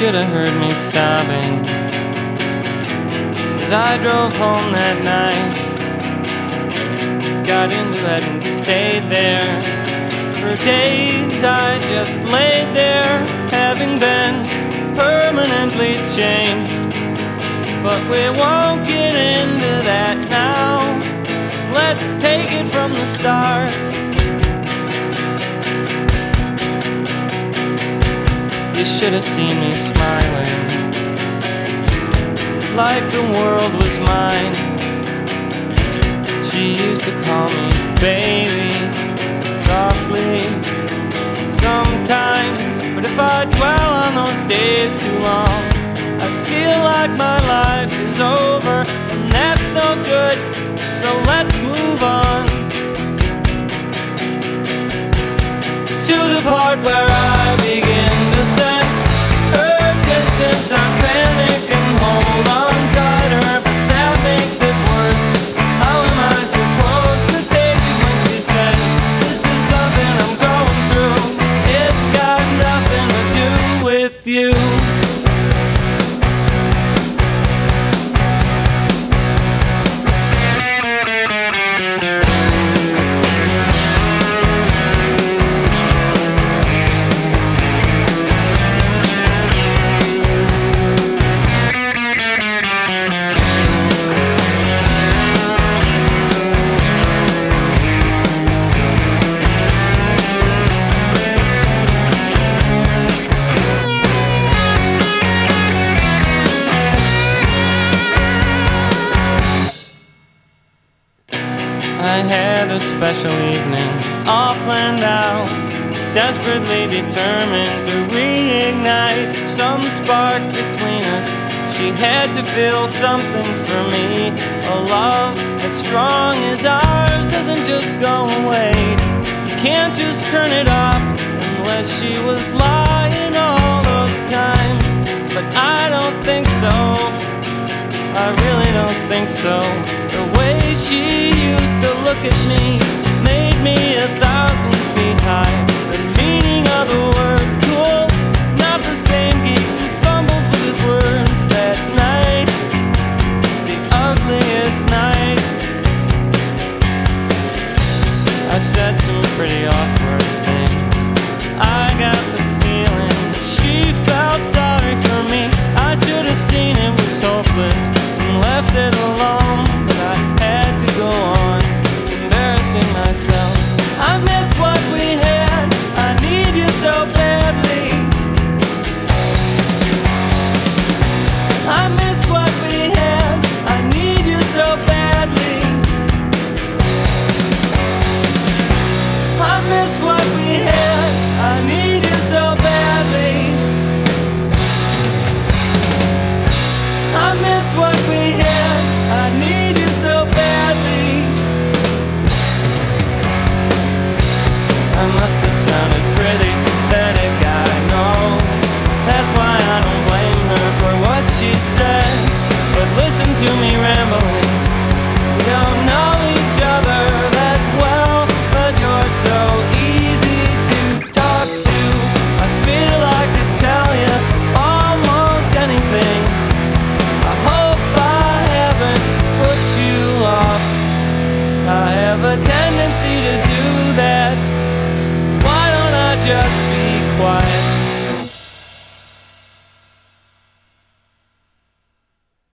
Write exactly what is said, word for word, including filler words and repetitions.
should have heard me sobbing as I drove home that night. Got into bed and stayed there. For days I just laid there, having been permanently changed. But we won't get into that now. Let's take it from the start. You should have seen me smiling, like the world was mine. She used to call me baby, softly, sometimes. But if I dwell on those days too long, I feel like my life is over, and that's no good, so let's move on to the part where I begin to sense her distance. I panic and hold on tighter, but that makes it worse. How am I supposed to take it when she says this is something I'm going through? It's got nothing to do with you. I had a special evening, all planned out, desperately determined to reignite some spark between us. She had to feel something for me. A love as strong as ours doesn't just go away. You can't just turn it off unless she was lying all those times. But I don't think so, I really don't think so. The way she used to look at me made me a thousand feet high. The meaning of the word cool, not the same geek who fumbled with his words that night, the ugliest night. I said some pretty awkward things. I got the feeling that she felt sorry for me. I should have seen it was hopeless and left it alone, but I had to go on, embarrassing myself. I miss what we had, I need you so badly. I miss what we had, I need you so badly. I miss what we had, I need you so badly. I miss what we had, I need you so badly. I must have sounded pretty pathetic, I know. That's why I don't blame her for what she said. But listen to me rambling. We don't know each other that well, but you're so easy to talk to. I feel I could tell you almost anything. I hope I haven't put you off. I have a tendency to do that. Why don't I just be quiet?